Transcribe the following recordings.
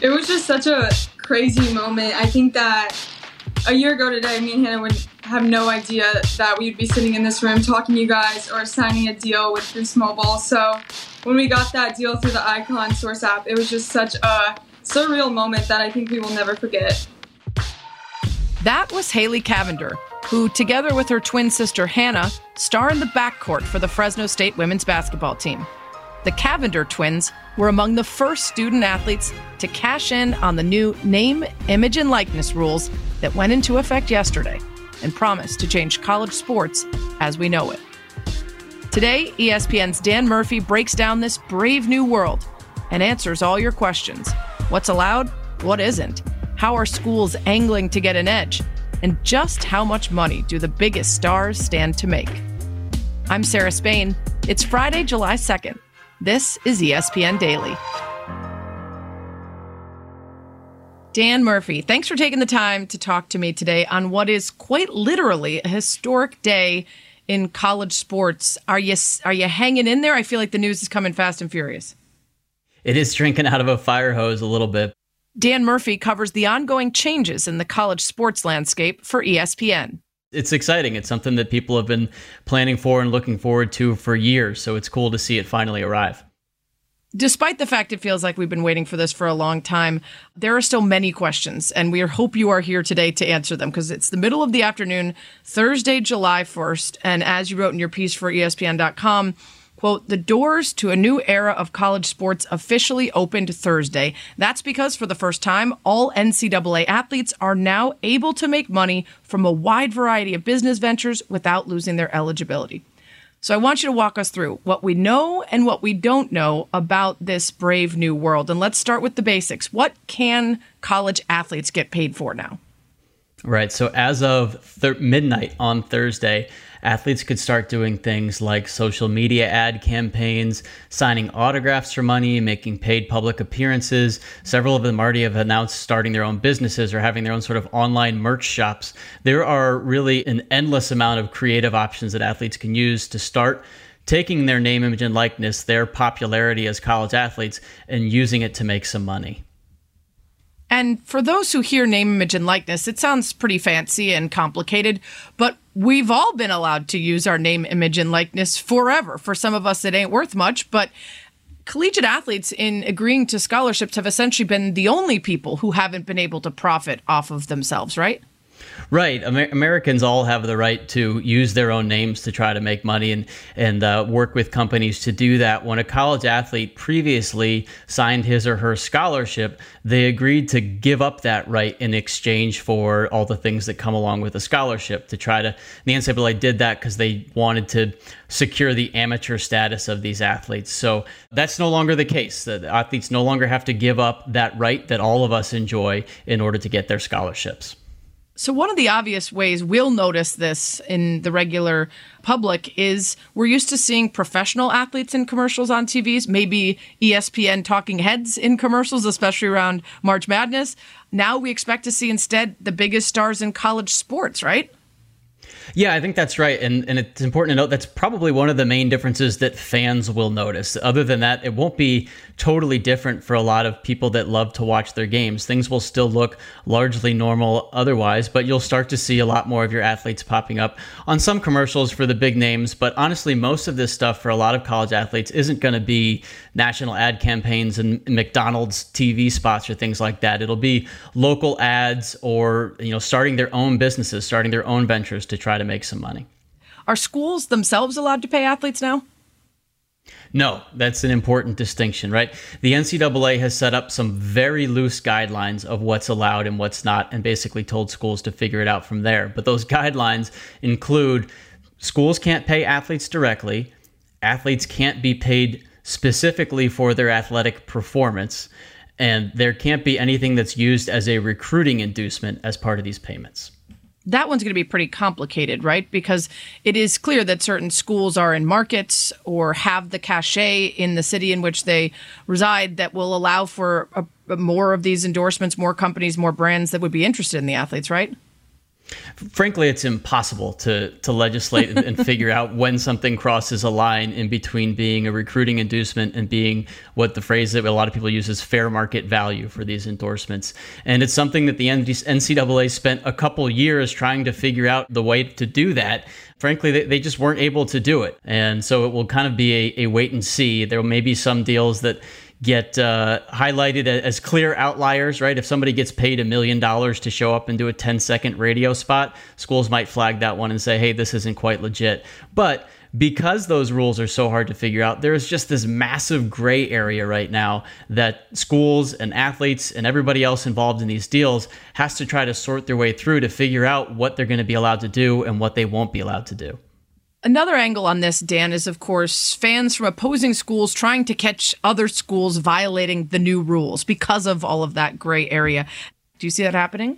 It was just such a crazy moment. I think that a year ago today, me and Hannah would have no idea that we'd be sitting in this room talking to you guys or signing a deal with Boost Mobile. So when we got that deal through the Icon Source app, it was just such a surreal moment that I think we will never forget. That was Haley Cavender, who, together with her twin sister Hannah, star in the backcourt for the Fresno State women's basketball team. The Cavender twins were among the first student athletes to cash in on the new name, image, and likeness rules that went into effect yesterday and promise to change college sports as we know it. Today, ESPN's Dan Murphy breaks down this brave new world and answers all your questions. What's allowed? What isn't? How are schools angling to get an edge? And just how much money do the biggest stars stand to make? I'm Sarah Spain. It's Friday, July 2nd. This is ESPN Daily. Dan Murphy, thanks for taking the time to talk to me today on what is quite literally a historic day in college sports. Are you hanging in there? I feel like the news is coming fast and furious. It is drinking out of a fire hose a little bit. Dan Murphy covers the ongoing changes in the college sports landscape for ESPN. It's exciting. It's something that people have been planning for and looking forward to for years, so it's cool to see it finally arrive. Despite the fact it feels like we've been waiting for this for a long time, there are still many questions, and we hope you are here today to answer them, because it's the middle of the afternoon, Thursday, July 1st, and as you wrote in your piece for ESPN.com, quote, the doors to a new era of college sports officially opened Thursday. That's because for the first time, all NCAA athletes are now able to make money from a wide variety of business ventures without losing their eligibility. So I want you to walk us through what we know and what we don't know about this brave new world. And let's start with the basics. What can college athletes get paid for now? Right. So as of midnight on Thursday, athletes could start doing things like social media ad campaigns, signing autographs for money, making paid public appearances. Several of them already have announced starting their own businesses or having their own sort of online merch shops. There are really an endless amount of creative options that athletes can use to start taking their name, image, and likeness, their popularity as college athletes, and using it to make some money. And for those who hear name, image, and likeness, it sounds pretty fancy and complicated, but we've all been allowed to use our name, image, and likeness forever. For some of us, it ain't worth much, but collegiate athletes in agreeing to scholarships have essentially been the only people who haven't been able to profit off of themselves, right? Right. Americans all have the right to use their own names to try to make money and work with companies to do that. When a college athlete previously signed his or her scholarship, they agreed to give up that right in exchange for all the things that come along with a scholarship. The NCAA did that because they wanted to secure the amateur status of these athletes. So that's no longer the case. The athletes no longer have to give up that right that all of us enjoy in order to get their scholarships. So one of the obvious ways we'll notice this in the regular public is we're used to seeing professional athletes in commercials on TVs, maybe ESPN talking heads in commercials, especially around March Madness. Now we expect to see instead the biggest stars in college sports, right? Yeah, I think that's right. And it's important to note that's probably one of the main differences that fans will notice. Other than that, it won't be totally different for a lot of people that love to watch their games. Things will still look largely normal otherwise, but you'll start to see a lot more of your athletes popping up on some commercials for the big names. But honestly, most of this stuff for a lot of college athletes isn't going to be national ad campaigns and McDonald's TV spots or things like that. It'll be local ads or, starting their own businesses, starting their own ventures to try to make some money. Are schools themselves allowed to pay athletes now? No, that's an important distinction, right? The NCAA has set up some very loose guidelines of what's allowed and what's not, and basically told schools to figure it out from there. But those guidelines include schools can't pay athletes directly, athletes can't be paid specifically for their athletic performance, and there can't be anything that's used as a recruiting inducement as part of these payments. That one's going to be pretty complicated, right? Because it is clear that certain schools are in markets or have the cachet in the city in which they reside that will allow for more of these endorsements, more companies, more brands that would be interested in the athletes, right? Frankly, it's impossible to legislate and figure out when something crosses a line in between being a recruiting inducement and being what the phrase that a lot of people use is fair market value for these endorsements. And it's something that the NCAA spent a couple years trying to figure out the way to do that. Frankly, they just weren't able to do it. And so it will kind of be a wait and see. There may be some deals that get highlighted as clear outliers, right? If somebody gets paid $1 million to show up and do a 10-second radio spot, schools might flag that one and say, hey, this isn't quite legit. But because those rules are so hard to figure out, there's just this massive gray area right now that schools and athletes and everybody else involved in these deals has to try to sort their way through to figure out what they're going to be allowed to do and what they won't be allowed to do. Another angle on this, Dan, is, of course, fans from opposing schools trying to catch other schools violating the new rules because of all of that gray area. Do you see that happening?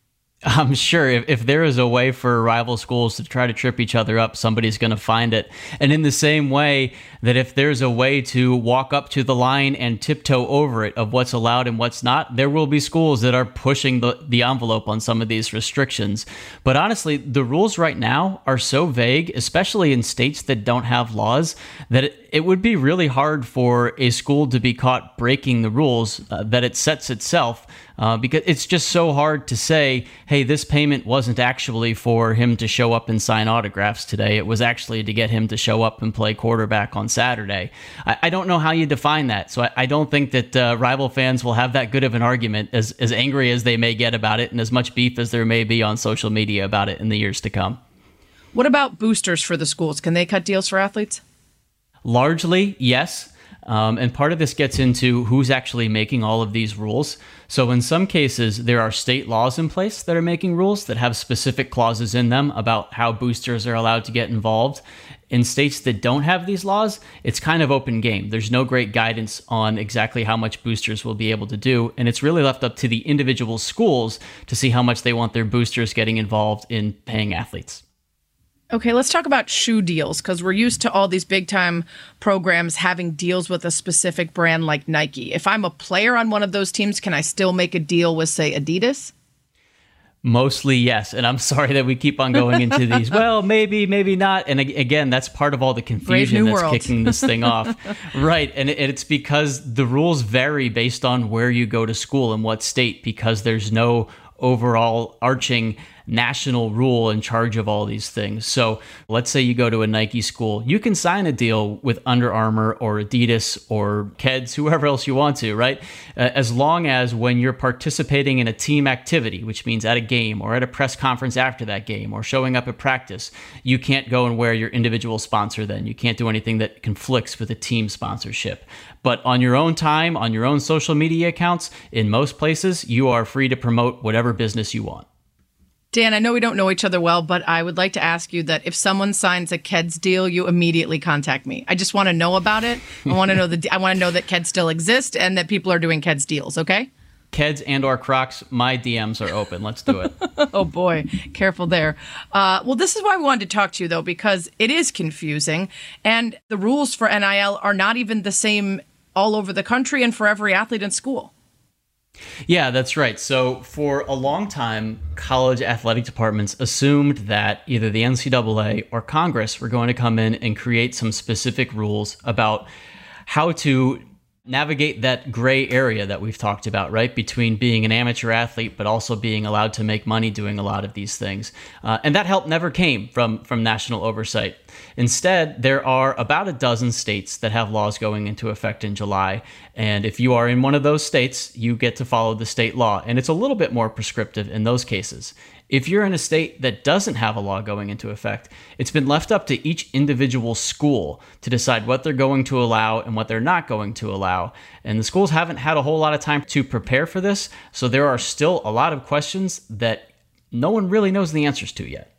I'm sure if there is a way for rival schools to try to trip each other up, somebody's going to find it. And in the same way that if there's a way to walk up to the line and tiptoe over it of what's allowed and what's not, there will be schools that are pushing the envelope on some of these restrictions. But honestly, the rules right now are so vague, especially in states that don't have laws, that it would be really hard for a school to be caught breaking the rules that it sets itself. Because it's just so hard to say, hey, this payment wasn't actually for him to show up and sign autographs today. It was actually to get him to show up and play quarterback on Saturday. I don't know how you define that. So I don't think that rival fans will have that good of an argument, as angry as they may get about it and as much beef as there may be on social media about it in the years to come. What about boosters for the schools? Can they cut deals for athletes? Largely, yes. And part of this gets into who's actually making all of these rules. So in some cases, there are state laws in place that are making rules that have specific clauses in them about how boosters are allowed to get involved. In states that don't have these laws, it's kind of open game. There's no great guidance on exactly how much boosters will be able to do. And it's really left up to the individual schools to see how much they want their boosters getting involved in paying athletes. Okay, let's talk about shoe deals, because we're used to all these big-time programs having deals with a specific brand like Nike. If I'm a player on one of those teams, can I still make a deal with, say, Adidas? Mostly, yes. And I'm sorry that we keep on going into these. Well, maybe, maybe not. And again, that's part of all the confusion that's kicking this thing off. Right. And it's because the rules vary based on where you go to school and what state, because there's no overall arching national rule in charge of all these things. So let's say you go to a Nike school, you can sign a deal with Under Armour or Adidas or Keds, whoever else you want to, right? As long as when you're participating in a team activity, which means at a game or at a press conference after that game or showing up at practice, you can't go and wear your individual sponsor then. You can't do anything that conflicts with a team sponsorship. But on your own time, on your own social media accounts, in most places, you are free to promote whatever business you want. Dan, I know we don't know each other well, but I would like to ask you that if someone signs a Keds deal, you immediately contact me. I just want to know about it. I want to know that Keds still exist and that people are doing Keds deals, okay? Keds and or Crocs, my DMs are open. Let's do it. Oh, boy. Careful there. Well, this is why we wanted to talk to you, though, because it is confusing. And the rules for NIL are not even the same all over the country and for every athlete in school. Yeah, that's right. So for a long time, college athletic departments assumed that either the NCAA or Congress were going to come in and create some specific rules about how to navigate that gray area that we've talked about, right? Between being an amateur athlete, but also being allowed to make money doing a lot of these things. And that help never came from national oversight. Instead, there are about a dozen states that have laws going into effect in July. And if you are in one of those states, you get to follow the state law. And it's a little bit more prescriptive in those cases. If you're in a state that doesn't have a law going into effect, it's been left up to each individual school to decide what they're going to allow and what they're not going to allow. And the schools haven't had a whole lot of time to prepare for this, so there are still a lot of questions that no one really knows the answers to yet.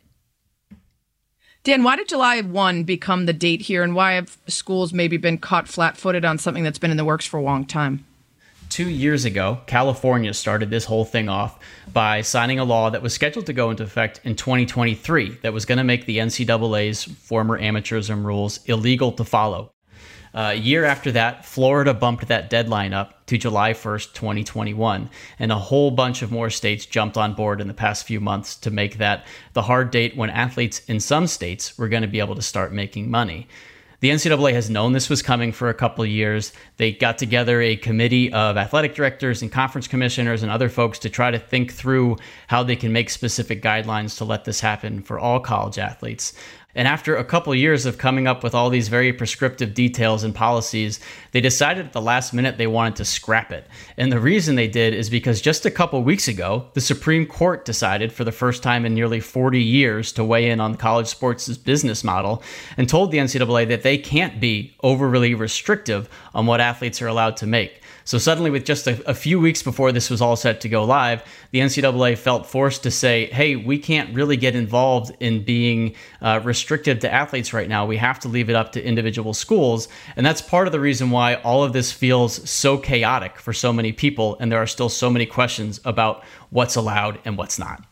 Dan, why did July 1 become the date here, and why have schools maybe been caught flat-footed on something that's been in the works for a long time? 2 years ago, California started this whole thing off by signing a law that was scheduled to go into effect in 2023 that was going to make the NCAA's former amateurism rules illegal to follow. A year after that, Florida bumped that deadline up to July 1st, 2021. And a whole bunch of more states jumped on board in the past few months to make that the hard date when athletes in some states were going to be able to start making money. The NCAA has known this was coming for a couple of years. They got together a committee of athletic directors and conference commissioners and other folks to try to think through how they can make specific guidelines to let this happen for all college athletes. And after a couple of years of coming up with all these very prescriptive details and policies, they decided at the last minute they wanted to scrap it. And the reason they did is because just a couple of weeks ago, the Supreme Court decided for the first time in nearly 40 years to weigh in on college sports' business model and told the NCAA that they can't be overly restrictive on what athletes are allowed to make. So suddenly, with just a few weeks before this was all set to go live, the NCAA felt forced to say, hey, we can't really get involved in being restrictive to athletes right now. We have to leave it up to individual schools. And that's part of the reason why all of this feels so chaotic for so many people. And there are still so many questions about what's allowed and what's not.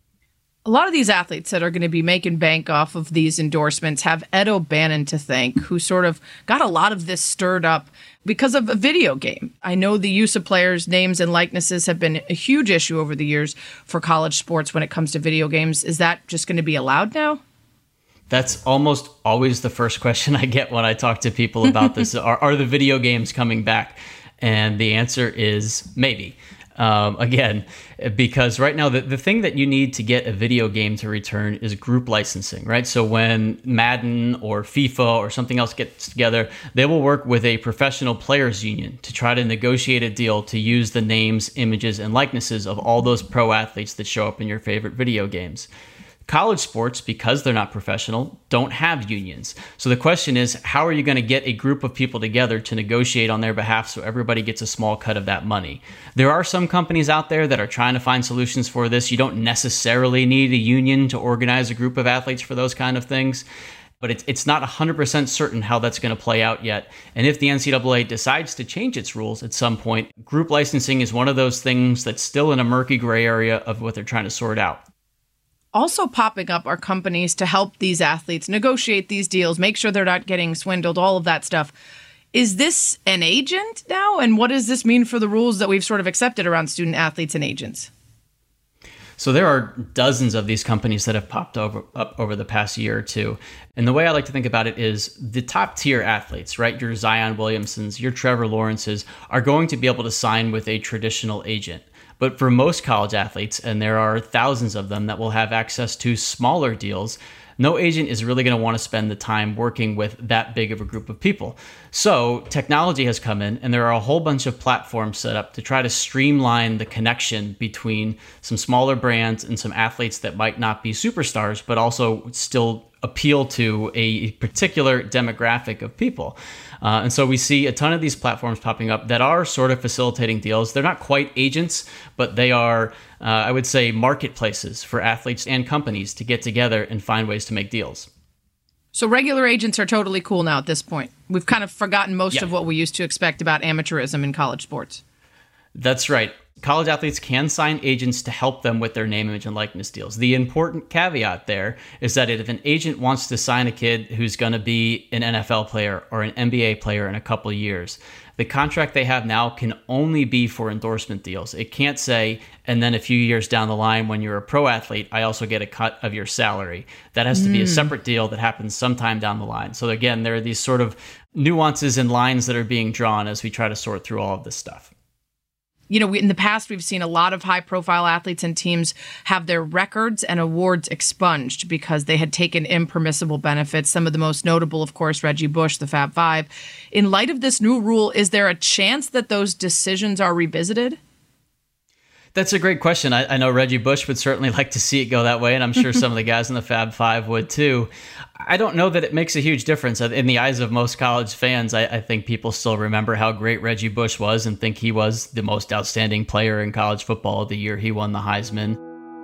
A lot of these athletes that are going to be making bank off of these endorsements have Ed O'Bannon to thank, who sort of got a lot of this stirred up because of a video game. I know the use of players' names and likenesses have been a huge issue over the years for college sports when it comes to video games. Is that just going to be allowed now? That's almost always the first question I get when I talk to people about this. Are the video games coming back? And the answer is maybe. Again, because right now the thing that you need to get a video game to return is group licensing, right? So when Madden or FIFA or something else gets together, they will work with a professional players union to try to negotiate a deal to use the names, images, and likenesses of all those pro athletes that show up in your favorite video games. College sports, because they're not professional, don't have unions. So the question is, how are you going to get a group of people together to negotiate on their behalf so everybody gets a small cut of that money? There are some companies out there that are trying to find solutions for this. You don't necessarily need a union to organize a group of athletes for those kind of things. But it's not 100% certain how that's going to play out yet. And if the NCAA decides to change its rules at some point, group licensing is one of those things that's still in a murky gray area of what they're trying to sort out. Also popping up are companies to help these athletes negotiate these deals, make sure they're not getting swindled, all of that stuff. Is this an agent now? And what does this mean for the rules that we've sort of accepted around student athletes and agents? So there are dozens of these companies that have popped up over the past year or two. And the way I like to think about it is the top tier athletes, right? Your Zion Williamsons, your Trevor Lawrences are going to be able to sign with a traditional agent. But for most college athletes, and there are thousands of them that will have access to smaller deals, no agent is really going to want to spend the time working with that big of a group of people. So technology has come in, and there are a whole bunch of platforms set up to try to streamline the connection between some smaller brands and some athletes that might not be superstars, but also still appeal to a particular demographic of people. And so we see a ton of these platforms popping up that are sort of facilitating deals. They're not quite agents, but they are, I would say, marketplaces for athletes and companies to get together and find ways to make deals. So regular agents are totally cool now at this point. We've kind of forgotten most of what we used to expect about amateurism in college sports. That's right. College athletes can sign agents to help them with their name, image, and likeness deals. The important caveat there is that if an agent wants to sign a kid who's going to be an NFL player or an NBA player in a couple of years, the contract they have now can only be for endorsement deals. It can't say, and then a few years down the line when you're a pro athlete, I also get a cut of your salary. That has to be a separate deal that happens sometime down the line. So again, there are these sort of nuances and lines that are being drawn as we try to sort through all of this stuff. You know, in the past, we've seen a lot of high-profile athletes and teams have their records and awards expunged because they had taken impermissible benefits. Some of the most notable, of course, Reggie Bush, the Fab Five. In light of this new rule, is there a chance that those decisions are revisited? That's a great question. I know Reggie Bush would certainly like to see it go that way, and I'm sure some of the guys in the Fab Five would too. I don't know that it makes a huge difference. In the eyes of most college fans, I think people still remember how great Reggie Bush was and think he was the most outstanding player in college football the year he won the Heisman.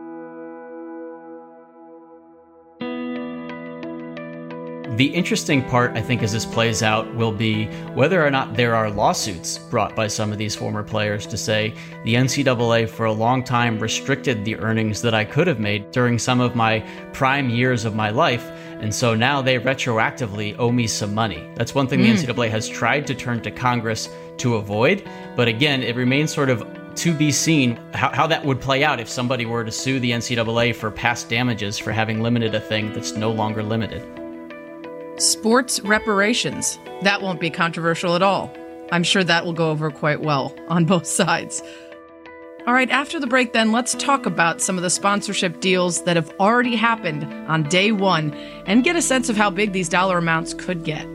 The interesting part, I think, as this plays out will be whether or not there are lawsuits brought by some of these former players to say the NCAA for a long time restricted the earnings that I could have made during some of my prime years of my life, And so now they retroactively owe me some money. That's one thing the NCAA has tried to turn to Congress to avoid. But again, it remains sort of to be seen how that would play out if somebody were to sue the NCAA for past damages for having limited a thing that's no longer limited. Sports reparations. That won't be controversial at all. I'm sure that will go over quite well on both sides. All right, after the break then, let's talk about some of the sponsorship deals that have already happened on day one and get a sense of how big these dollar amounts could get.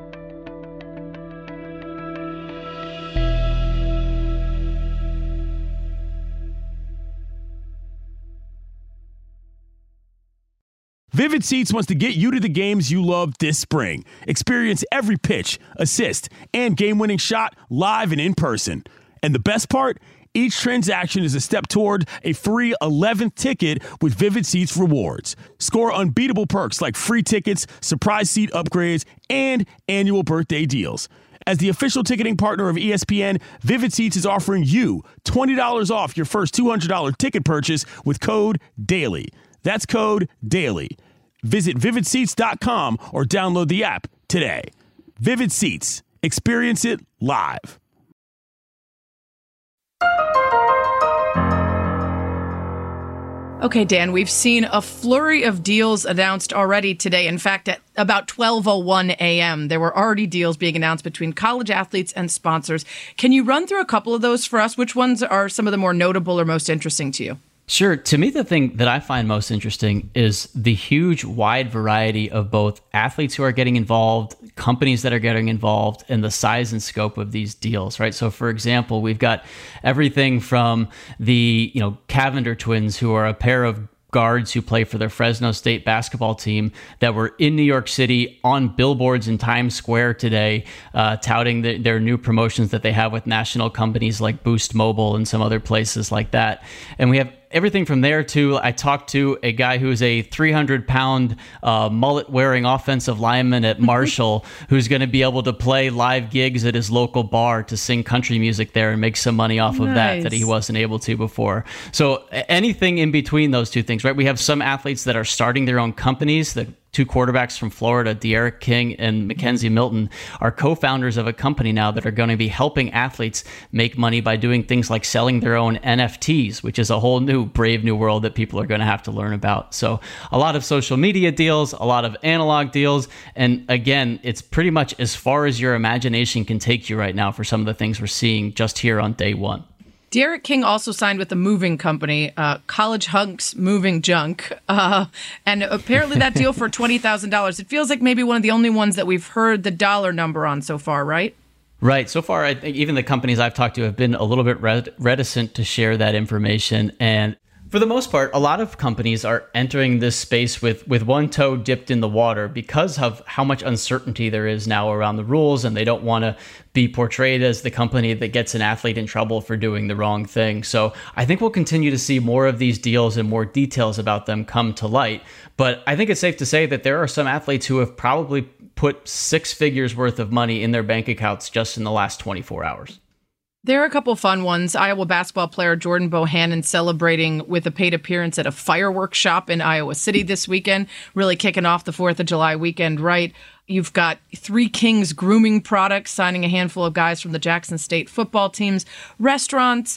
Vivid Seats wants to get you to the games you love this spring. Experience every pitch, assist, and game-winning shot live and in person. And the best part? Each transaction is a step toward a free 11th ticket with Vivid Seats rewards. Score unbeatable perks like free tickets, surprise seat upgrades, and annual birthday deals. As the official ticketing partner of ESPN, Vivid Seats is offering you $20 off your first $200 ticket purchase with code DAILY. That's code DAILY. Visit vividseats.com or download the app today. Vivid Seats. Experience it live. Okay, Dan, we've seen a flurry of deals announced already today. In fact, at about 12:01 a.m., there were already deals being announced between college athletes and sponsors. Can you run through a couple of those for us? Which ones are some of the more notable or most interesting to you? Sure. To me, the thing that I find most interesting is the huge wide variety of both athletes who are getting involved, companies that are getting involved, and the size and scope of these deals, right? So, for example, we've got everything from the, Cavinder twins, who are a pair of guards who play for the Fresno State basketball team that were in New York City on billboards in Times Square today, touting their new promotions that they have with national companies like Boost Mobile and some other places like that. And we have everything from there to, I talked to a guy who's a 300-pound mullet-wearing offensive lineman at Marshall who's going to be able to play live gigs at his local bar to sing country music there and make some money off of that he wasn't able to before. So anything in between those two things, right? We have some athletes that are starting their own companies. The two quarterbacks from Florida, De'Aaron King and Mackenzie Milton, are co-founders of a company now that are going to be helping athletes make money by doing things like selling their own NFTs, which is a whole new brave new world that people are going to have to learn about. So a lot of social media deals, a lot of analog deals. And again, it's pretty much as far as your imagination can take you right now for some of the things we're seeing just here on day one. De'Aaron King also signed with a moving company, College Hunks Moving Junk, and apparently that deal for $20,000. It feels like maybe one of the only ones that we've heard the dollar number on so far, right? Right. So far, I think even the companies I've talked to have been a little bit reticent to share that information. And for the most part, a lot of companies are entering this space with one toe dipped in the water because of how much uncertainty there is now around the rules, and they don't want to be portrayed as the company that gets an athlete in trouble for doing the wrong thing. So I think we'll continue to see more of these deals and more details about them come to light. But I think it's safe to say that there are some athletes who have probably put six figures worth of money in their bank accounts just in the last 24 hours. There are a couple fun ones. Iowa basketball player Jordan Bohannon celebrating with a paid appearance at a fireworks shop in Iowa City this weekend, really kicking off the 4th of July weekend right. You've got Three Kings Grooming Products signing a handful of guys from the Jackson State football teams, restaurants,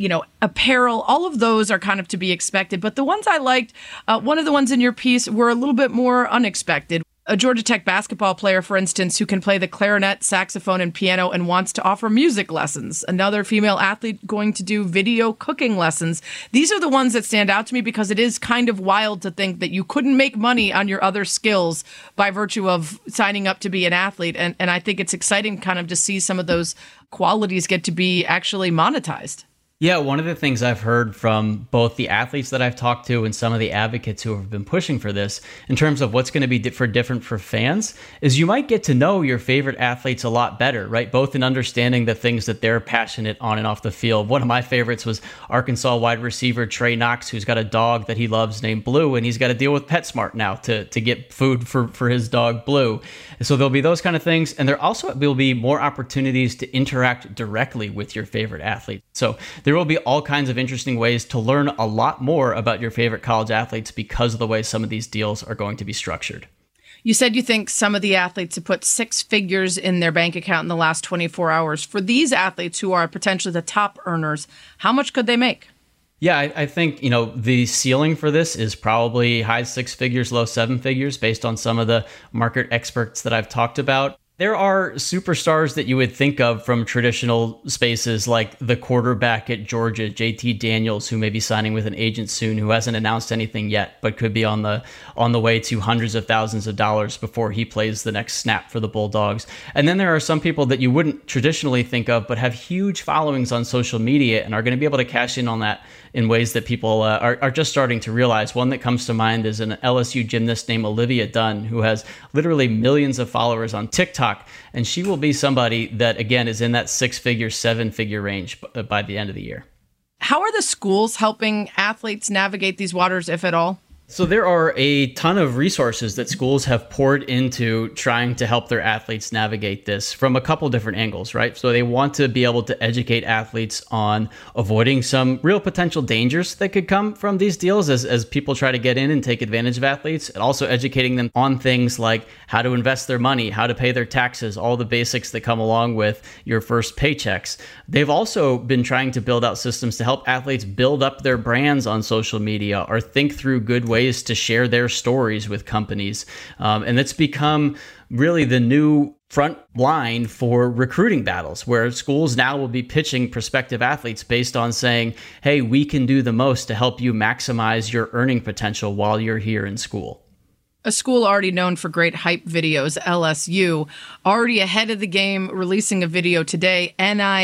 apparel, all of those are kind of to be expected. But the ones I liked, one of the ones in your piece were a little bit more unexpected. A Georgia Tech basketball player, for instance, who can play the clarinet, saxophone, and piano and wants to offer music lessons. Another female athlete going to do video cooking lessons. These are the ones that stand out to me because it is kind of wild to think that you couldn't make money on your other skills by virtue of signing up to be an athlete. And I think it's exciting kind of to see some of those qualities get to be actually monetized. Yeah, one of the things I've heard from both the athletes that I've talked to and some of the advocates who have been pushing for this in terms of what's going to be different for fans is you might get to know your favorite athletes a lot better, right? Both in understanding the things that they're passionate on and off the field. One of my favorites was Arkansas wide receiver Trey Knox, who's got a dog that he loves named Blue, and he's got to deal with PetSmart now to get food for his dog Blue. And so there'll be those kind of things. And there also will be more opportunities to interact directly with your favorite athlete. So there will be all kinds of interesting ways to learn a lot more about your favorite college athletes because of the way some of these deals are going to be structured. You said you think some of the athletes have put six figures in their bank account in the last 24 hours. For these athletes who are potentially the top earners, how much could they make? Yeah, I think, the ceiling for this is probably high six figures, low seven figures based on some of the market experts that I've talked about. There are superstars that you would think of from traditional spaces, like the quarterback at Georgia, JT Daniels, who may be signing with an agent soon, who hasn't announced anything yet, but could be on the way to hundreds of thousands of dollars before he plays the next snap for the Bulldogs. And then there are some people that you wouldn't traditionally think of, but have huge followings on social media and are going to be able to cash in on that in ways that people are just starting to realize. One that comes to mind is an LSU gymnast named Olivia Dunn, who has literally millions of followers on TikTok. And she will be somebody that, again, is in that six-figure, seven-figure range by the end of the year. How are the schools helping athletes navigate these waters, if at all? So there are a ton of resources that schools have poured into trying to help their athletes navigate this from a couple different angles, right? So they want to be able to educate athletes on avoiding some real potential dangers that could come from these deals as people try to get in and take advantage of athletes, and also educating them on things like how to invest their money, how to pay their taxes, all the basics that come along with your first paychecks. They've also been trying to build out systems to help athletes build up their brands on social media or think through good ways to share their stories with companies. And it's become really the new front line for recruiting battles, where schools now will be pitching prospective athletes based on saying, hey, we can do the most to help you maximize your earning potential while you're here in school. A school already known for great hype videos, LSU, already ahead of the game, releasing a video today,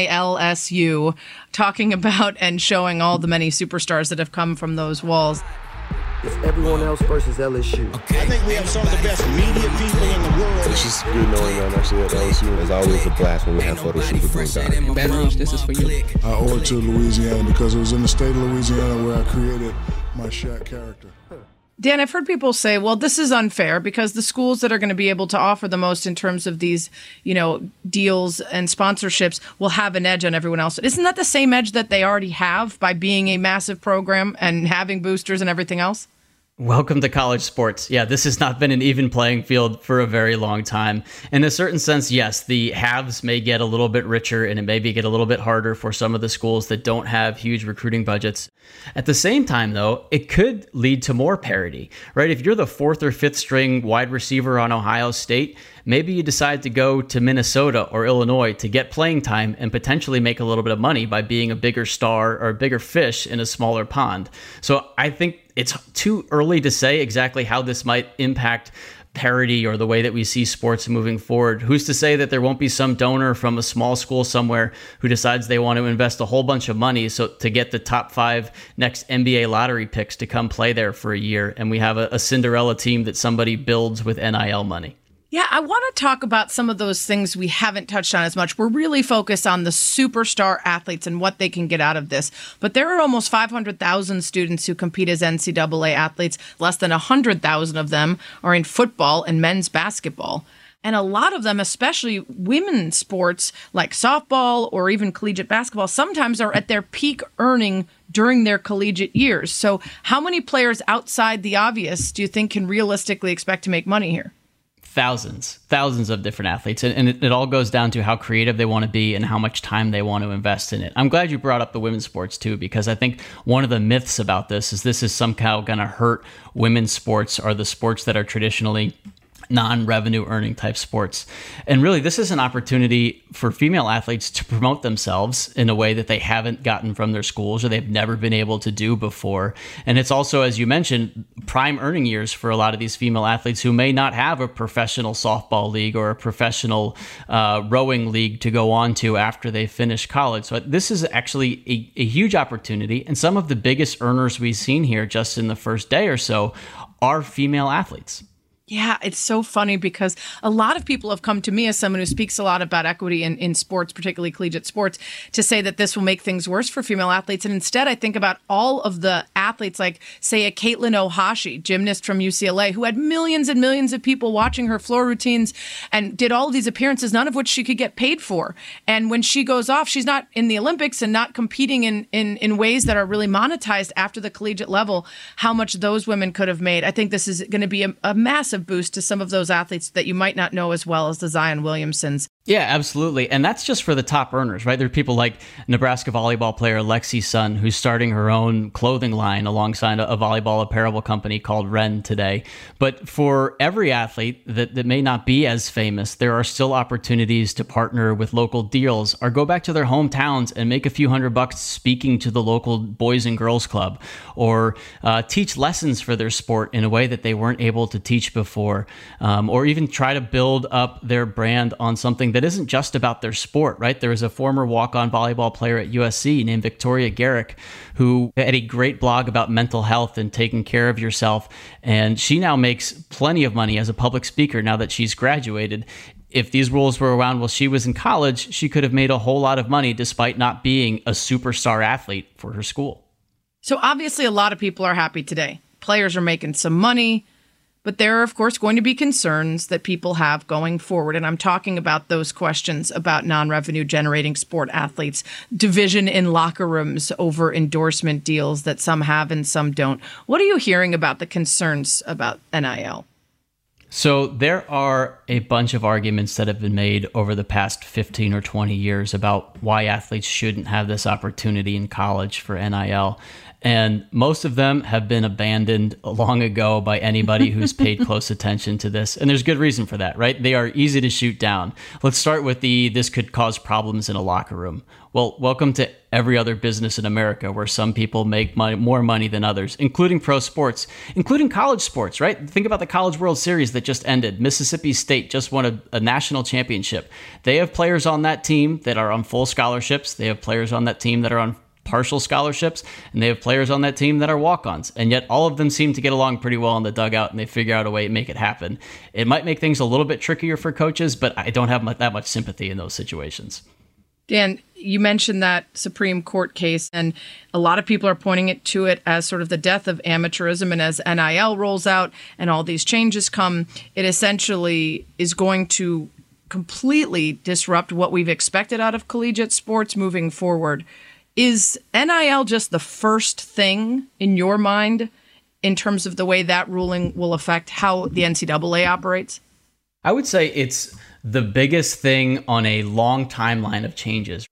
NILSU, talking about and showing all the many superstars that have come from those walls. It's everyone else versus LSU. Okay. I think we have some of the best media people in the world. It's just good knowing I'm actually at LSU. It's always a blast when we have photo shoots with those guys. Baton Rouge, this is for you. I owe it to Louisiana because it was in the state of Louisiana where I created my Shaq character. Dan, I've heard people say, well, this is unfair because the schools that are going to be able to offer the most in terms of these, deals and sponsorships will have an edge on everyone else. Isn't that the same edge that they already have by being a massive program and having boosters and everything else? Welcome to college sports. Yeah, this has not been an even playing field for a very long time. In a certain sense, yes, the haves may get a little bit richer and it may get a little bit harder for some of the schools that don't have huge recruiting budgets. At the same time, though, it could lead to more parity, right? If you're the fourth or fifth string wide receiver on Ohio State, maybe you decide to go to Minnesota or Illinois to get playing time and potentially make a little bit of money by being a bigger star or a bigger fish in a smaller pond. So I think it's too early to say exactly how this might impact parity or the way that we see sports moving forward. Who's to say that there won't be some donor from a small school somewhere who decides they want to invest a whole bunch of money to get the top 5 next NBA lottery picks to come play there for a year, and we have a Cinderella team that somebody builds with NIL money. Yeah, I want to talk about some of those things we haven't touched on as much. We're really focused on the superstar athletes and what they can get out of this. But there are almost 500,000 students who compete as NCAA athletes. Less than 100,000 of them are in football and men's basketball. And a lot of them, especially women's sports like softball or even collegiate basketball, sometimes are at their peak earning during their collegiate years. So how many players outside the obvious do you think can realistically expect to make money here? Thousands of different athletes. And it all goes down to how creative they want to be and how much time they want to invest in it. I'm glad you brought up the women's sports too, because I think one of the myths about this is somehow going to hurt women's sports or the sports that are traditionally non-revenue earning type sports. And really, this is an opportunity for female athletes to promote themselves in a way that they haven't gotten from their schools or they've never been able to do before. And it's also, as you mentioned, prime earning years for a lot of these female athletes who may not have a professional softball league or a professional rowing league to go on to after they finish college. So this is actually a huge opportunity. And some of the biggest earners we've seen here just in the first day or so are female athletes. Yeah, it's so funny because a lot of people have come to me as someone who speaks a lot about equity in sports, particularly collegiate sports, to say that this will make things worse for female athletes. And instead, I think about all of the athletes like, say, a Caitlin Ohashi, gymnast from UCLA, who had millions and millions of people watching her floor routines and did all of these appearances, none of which she could get paid for. And when she goes off, she's not in the Olympics and not competing in ways that are really monetized after the collegiate level, how much those women could have made. I think this is going to be a massive massive boost to some of those athletes that you might not know as well as the Zion Williamsons. Yeah, absolutely. And that's just for the top earners, right? There are people like Nebraska volleyball player Lexi Sun, who's starting her own clothing line alongside a volleyball apparel company called Ren today. But for every athlete that may not be as famous, there are still opportunities to partner with local deals or go back to their hometowns and make a few $100 speaking to the local boys and girls club, or teach lessons for their sport in a way that they weren't able to teach before, or even try to build up their brand on something that isn't just about their sport, right? There was a former walk-on volleyball player at USC named Victoria Garrick who had a great blog about mental health and taking care of yourself. And she now makes plenty of money as a public speaker now that she's graduated. If these rules were around while she was in college, she could have made a whole lot of money despite not being a superstar athlete for her school. So obviously a lot of people are happy today. Players are making some money. But there are, of course, going to be concerns that people have going forward. And I'm talking about those questions about non-revenue generating sport athletes, division in locker rooms over endorsement deals that some have and some don't. What are you hearing about the concerns about NIL? So there are a bunch of arguments that have been made over the past 15 or 20 years about why athletes shouldn't have this opportunity in college for NIL. And most of them have been abandoned long ago by anybody who's paid close attention to this. And there's good reason for that, right? They are easy to shoot down. Let's start with this could cause problems in a locker room. Well, welcome to every other business in America where some people make more money than others, including pro sports, including college sports, right? Think about the College World Series that just ended. Mississippi State just won a national championship. They have players on that team that are on full scholarships. They have players on that team that are on partial scholarships, and they have players on that team that are walk-ons. And yet all of them seem to get along pretty well in the dugout, and they figure out a way to make it happen. It might make things a little bit trickier for coaches, but I don't have that much sympathy in those situations. Dan, you mentioned that Supreme Court case, and a lot of people are pointing to it as sort of the death of amateurism. And as NIL rolls out and all these changes come, it essentially is going to completely disrupt what we've expected out of collegiate sports moving forward. Is NIL just the first thing in your mind in terms of the way that ruling will affect how the NCAA operates? I would say it's the biggest thing on a long timeline of changes.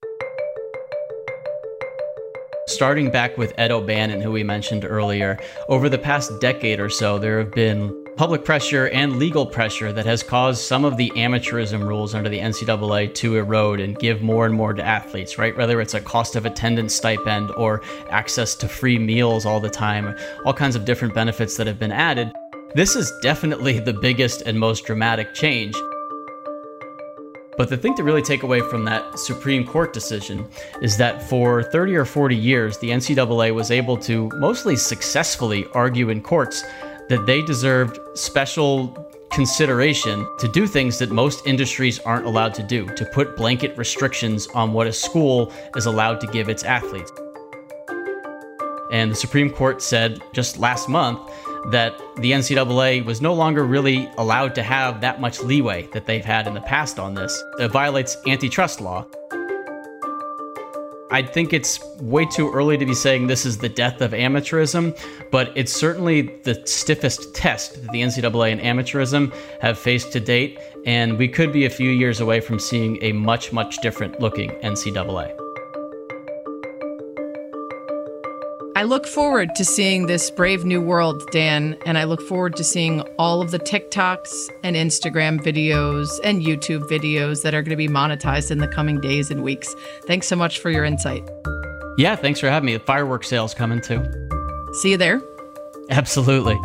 Starting back with Ed O'Bannon, who we mentioned earlier, over the past decade or so, there have been public pressure and legal pressure that has caused some of the amateurism rules under the NCAA to erode and give more and more to athletes, right? Whether it's a cost of attendance stipend or access to free meals all the time, all kinds of different benefits that have been added. This is definitely the biggest and most dramatic change. But the thing to really take away from that Supreme Court decision is that for 30 or 40 years, the NCAA was able to mostly successfully argue in courts that they deserved special consideration to do things that most industries aren't allowed to do, to put blanket restrictions on what a school is allowed to give its athletes. And the Supreme Court said just last month that the NCAA was no longer really allowed to have that much leeway that they've had in the past on this. It violates antitrust law. I think it's way too early to be saying this is the death of amateurism, but it's certainly the stiffest test that the NCAA and amateurism have faced to date, and we could be a few years away from seeing a much, much different looking NCAA. I look forward to seeing this brave new world, Dan, and I look forward to seeing all of the TikToks and Instagram videos and YouTube videos that are going to be monetized in the coming days and weeks. Thanks so much for your insight. Yeah, thanks for having me. The fireworks sale's coming too. See you there. Absolutely.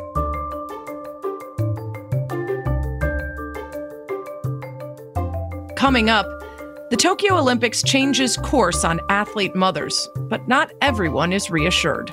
Coming up, the Tokyo Olympics changes course on athlete mothers, but not everyone is reassured.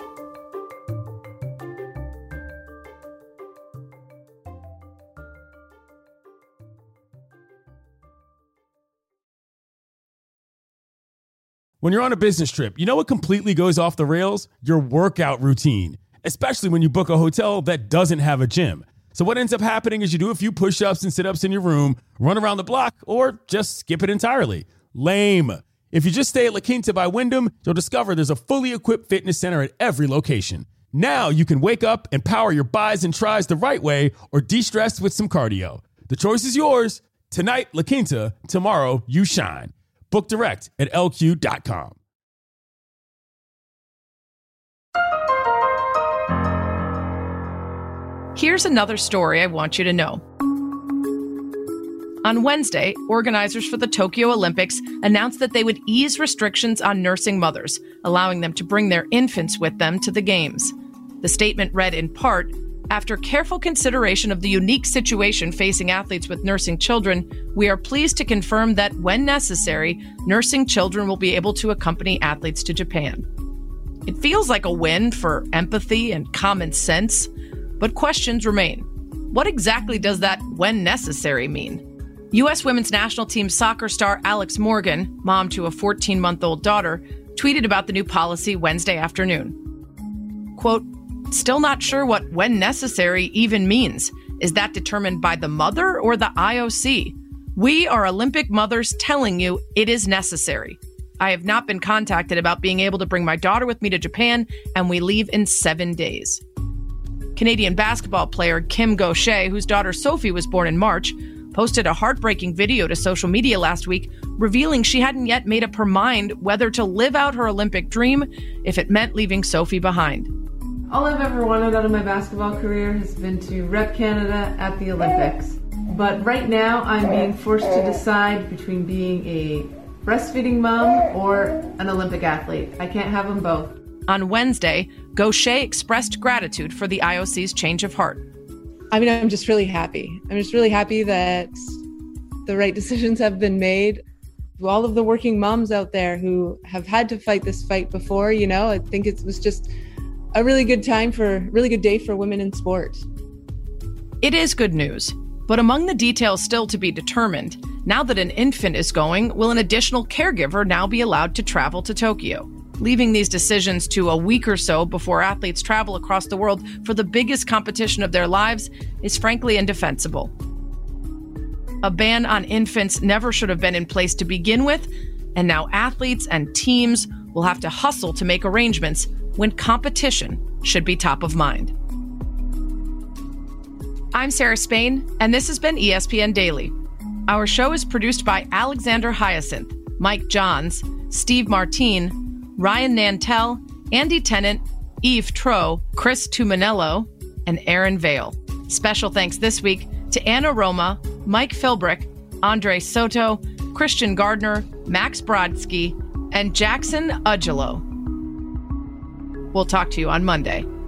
When you're on a business trip, you know what completely goes off the rails? Your workout routine, especially when you book a hotel that doesn't have a gym. So what ends up happening is you do a few push-ups and sit-ups in your room, run around the block, or just skip it entirely. Lame. If you just stay at La Quinta by Wyndham, you'll discover there's a fully equipped fitness center at every location. Now you can wake up and power your buys and tries the right way or de-stress with some cardio. The choice is yours. Tonight, La Quinta. Tomorrow, you shine. Book direct at LQ.com. Here's another story I want you to know. On Wednesday, organizers for the Tokyo Olympics announced that they would ease restrictions on nursing mothers, allowing them to bring their infants with them to the games. The statement read in part, "After careful consideration of the unique situation facing athletes with nursing children, we are pleased to confirm that, when necessary, nursing children will be able to accompany athletes to Japan." It feels like a win for empathy and common sense, but questions remain. What exactly does that "when necessary" mean? U.S. women's national team soccer star Alex Morgan, mom to a 14-month-old daughter, tweeted about the new policy Wednesday afternoon. Quote, "Still not sure what "when necessary" even means. Is that determined by the mother or the IOC? We are Olympic mothers telling you it is necessary. I have not been contacted about being able to bring my daughter with me to Japan, and we leave in 7 days." Canadian basketball player Kim Gaucher, whose daughter Sophie was born in March, posted a heartbreaking video to social media last week, revealing she hadn't yet made up her mind whether to live out her Olympic dream if it meant leaving Sophie behind. All I've ever wanted out of my basketball career has been to rep Canada at the Olympics. But right now, I'm being forced to decide between being a breastfeeding mom or an Olympic athlete. I can't have them both. On Wednesday, Gaucher expressed gratitude for the IOC's change of heart. I'm just really happy. I'm just really happy that the right decisions have been made. To all of the working moms out there who have had to fight this fight before, I think it was just a really good day for women in sport. It is good news, but among the details still to be determined, now that an infant is going, will an additional caregiver now be allowed to travel to Tokyo? Leaving these decisions to a week or so before athletes travel across the world for the biggest competition of their lives is frankly indefensible. A ban on infants never should have been in place to begin with, and now athletes and teams will have to hustle to make arrangements when competition should be top of mind. I'm Sarah Spain, and this has been ESPN Daily. Our show is produced by Alexander Hyacinth, Mike Johns, Steve Martine, Ryan Nantel, Andy Tennant, Eve Tro, Chris Tumanello, and Aaron Vale. Special thanks this week to Anna Roma, Mike Philbrick, Andre Soto, Christian Gardner, Max Brodsky, and Jackson Ugelo. We'll talk to you on Monday.